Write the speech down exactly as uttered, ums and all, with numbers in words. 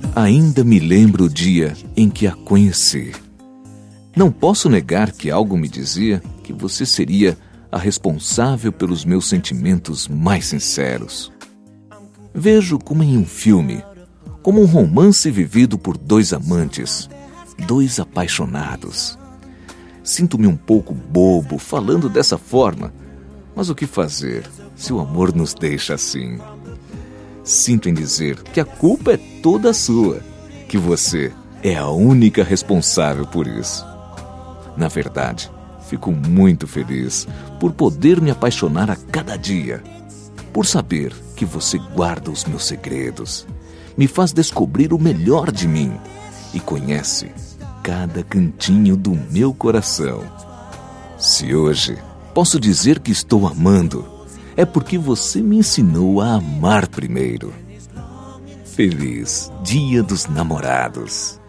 Ainda me lembro o dia em que a conheci. Não posso negar que algo me dizia que você seria a responsável pelos meus sentimentos mais sinceros. Vejo como em um filme, como um romance vivido por dois amantes, dois apaixonados. Sinto-me um pouco bobo falando dessa forma, mas o que fazer se o amor nos deixa assim? Sinto em dizer que a culpa é toda sua, que você é a única responsável por isso. Na verdade, fico muito feliz por poder me apaixonar a cada dia, por saber que você guarda os meus segredos, me faz descobrir o melhor de mim e conhece cada cantinho do meu coração. Se hoje posso dizer que estou amando, é porque você me ensinou a amar primeiro. Feliz Dia dos Namorados!